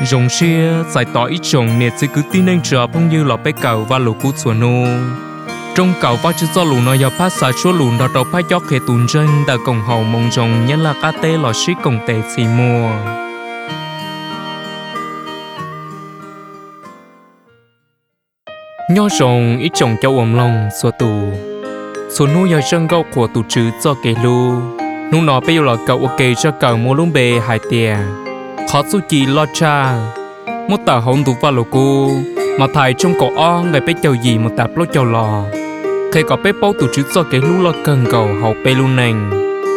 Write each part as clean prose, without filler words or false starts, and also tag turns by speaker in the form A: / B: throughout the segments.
A: rồng xia giải tỏa ít chồng nè chỉ cứ tin anh chờ phong như lọ bé cầu và lũ cú chuột nô trong cầu và chữ do lũ nó giờ phát xả chúa lũ đó đầu phát gió khề tùn chân đã cổng hậu mong rồng nhất là cá tê lọ xí cổng tê xì mùa nho rồng ít chồng cho ôm lòng xua tù số nu giờ chân gạo của tù chữ cho kê lu nu nó bây giờ là cậu ok cho cậu mua lúm bề hai tiền khó su chi lo cha một tờ hồng tụ vào lô cô mà thầy trong cổ o ngày bé chầu gì một tạp lô chầu lò khi có bé bao tụ chữ cho cái lú lo cần cầu hậu bé luôn nành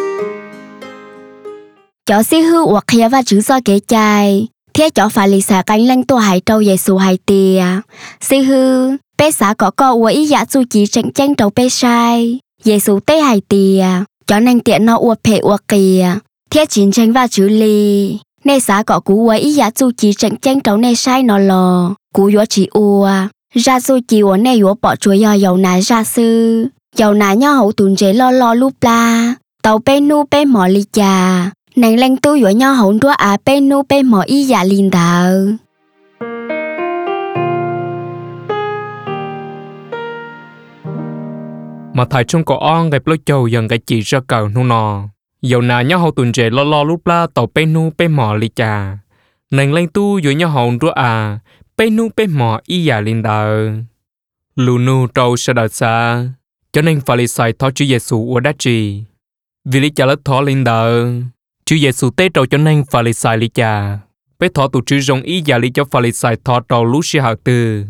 B: chó xí hư hoặc khía và chữ cho cái chai thế chó phải lì xả cánh lanh tua hải trâu dây xù hai tìa xí hư bé xả có ua ý dạ su chỉ tranh tranh trâu bé sai dây xù tê hai tìa chó nành tiện nó ua phê ua kìa thế chiến tranh và chữ lì nè xả có cú ua ý dạ su chỉ tranh tranh trâu nè sai nó lò cú yếu chỉ ua ra su chỉ ua nè yếu bỏ chuối dầu nà ra sư dầu nà nhau hậu tùn chế lo lúc la tàu bé nu bé mỏ lì chà nàng lanh tu yếu nhau hậu đua bé nu bé mỏ ý dạ linh đạo
A: mà thầy trong cổ on gặp lối chầu dần cái chỉ ra cầu nu nò dầu nà nhau hậu tuần trẻ lo lúc la tàu bé nu bé mỏ lì chà nàng lanh tu yếu nhau hậu đua bé nu bé mỏ ý dạ linh đạo lù nu trâu sẽ đợi xa cho nên phải xài thọ chữ Giêsu ở đá trì vì lý cha lớp thọ linh đạo chữ Giêsu tế trâu cho nên phải xài lý cha bé thọ tụ chữ rong ý dạ lý cho phải xài thọ trâu lú sĩ hạt tư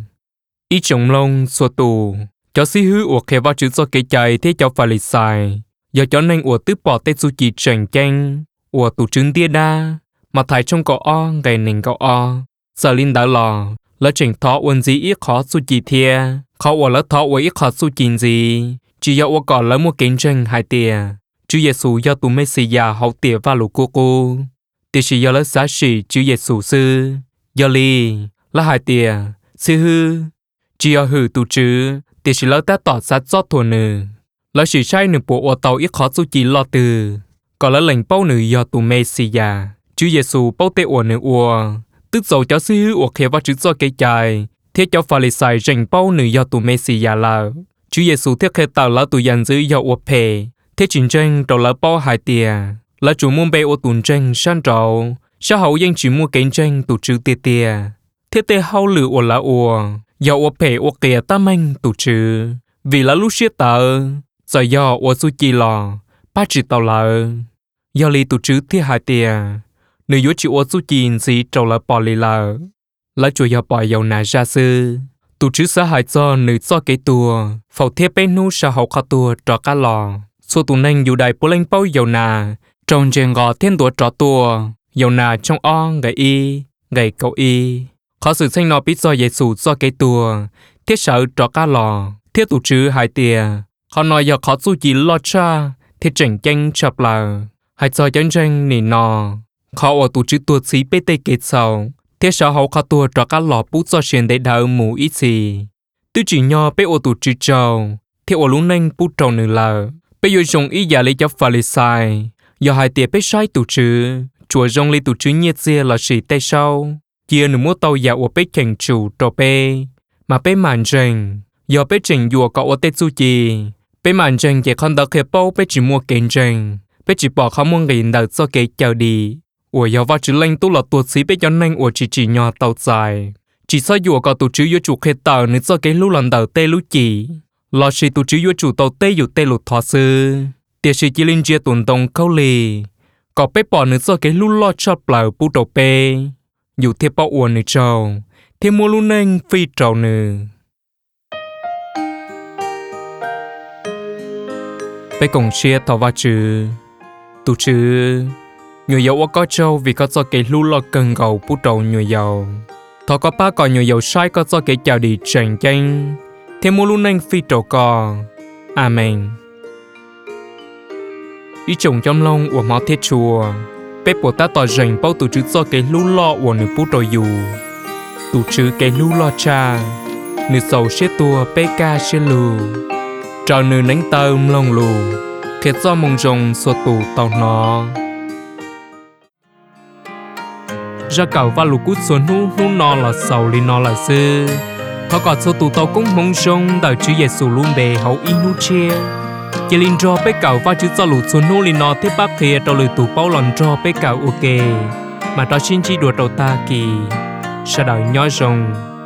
A: ý trồng lông xua tù cho xí hứ ủa khe vào chữ cho cái chạy thế cho phải xài giờ cho nên ủa tứ bỏ tê su chỉ trần chanh ủa tụ trứng tia đa mà thải trong cỏ o ngày nền cỏ o giờ linh đạo lò lỡ trình thọ uốn gì ít khó su chỉ thia khó ủa lỡ thọ ủa ít khó su chỉ gì chỉ do ủa cỏ lỡ một kiến tranh hai tia chữ Giêsu do tụ Messia hậu tia và lũ cô tia chỉ do lỡ giá trị chữ Giêsu sư do li là hai tia sư hư chỉ do hư tụ chữ tia chỉ lỡ ta tỏ sát giót thua nữ lỡ chỉ sai nữ bộ ủa tàu ít khó su chỉ lo từ còn lỡ lệnh bao nữ do tụ Messia chữ Giêsu bao tê ủa nữ ủa tức dầu cho sư hư ủa khe vào chữ cho cái chạy thế cho phải xài rành bao nữ do tụ Messia là Chúa Giêsu thiết khế tạo là tụ dàn giữ do ủa phê thế chính tranh đầu là bao hai tia là chủ môn bê ủa tụn tranh san trầu sao hậu dân chỉ mua kén tranh tụ chữ tia tia thế tê hậu lử ủa là ủa do ủa phê ủa kìa ta manh tụ chữ vì là lúc xếp tờ giờ do ủa su chi lò ba chỉ tàu là do li tụ chữ thiết hai tia nữ yếu chỉ ủa su chi gì trầu là bỏ li là chủ yếu bỏ dầu nà ra sư tụ chữ xã hội cho nữ cho cái tua phẫu thiết bên nu xã hội khó tua trò cá lò số tụ nành dù đại bố lên bao dầu nà trong trên gò thiên tua trò tua dầu nà trong o gầy cậu y khó sự sinh nó biết do Giêsu cho cái tua thiết sở trò cá lò thiết tụ chữ hai tia họ nói giờ khó su chỉ lo cha thiết chỉnh tranh chập là hai cho chân tranh nỉ nò khó ở tụ chữ tua xí bê tê kết sầu thế sao họ khó tua cho các lò bút cho xuyên để đào mù ít gì tôi chỉ nhỏ bé ô tụ chữ trâu thế ô lú nênh bút trâu nữ là bây giờ dùng ý giả lý cho phải sai giờ hai tiệp bé sai tụ chữ chùa dùng lý tụ chữ nhiệt dìa là sĩ tê sau kia nữ mua tàu giả ô bé chành chủ trò bé mà bé màn rình giờ bé chành dùa có ô tê su chi bé màn rình chỉ không được khép bao bé chỉ mua kén rình bé chỉ bỏ không mua nghìn đợt cho cái chào đi ủa giờ vào chữ lệnh tu là tuột xí bé cho nên ủa chỉ nhỏ tàu dài chỉ sao dùa có tụ chữ yếu chủ khế tàu nữa cho cái lú lần đầu tê lú chỉ lo chỉ tụ chữ yếu chủ tàu tê yếu tê lụt thọ sư tiệt sĩ chỉ linh chia tuần đông câu lì có bé bỏ nữa cho cái lú lo chập lờ bút đầu bé dù thêm bao ủa nữa trâu thêm mua lú nên phi trâu nữa bé cùng chia thọ vào chữ tụ chữ người giàu có châu vì có cho cái lú lo cần gầu bút đầu người giàu thọ có ba còn người giàu sai có cho cái chào đi trần tranh thêm mua luôn anh phi trầu cò amen ý chồng trong lông của máu thiết chùa bếp của ta tỏ rành bao tụ chữ cho cái lú lo của nửa bút đầu dù tụ chữ cái lú lo cha nửa sầu xế tua bê ca xế lù trò nửa nánh tơm lông lù kết do mong rồng xua tụ tàu nó ra cầu và lũ cút xuống nu nọ là sầu li nọ là sư họ còn số tụ tàu cũng mong sông đợi chữ Giêsu luôn bề hậu in nu chia chỉ linh cho bé cầu và chữ cho lũ xuống nu li nọ tiếp bác kia đầu lời tụ bao lần cho bé cầu ok mà đó xin chỉ đùa đầu ta kỳ sao đợi nhói rồng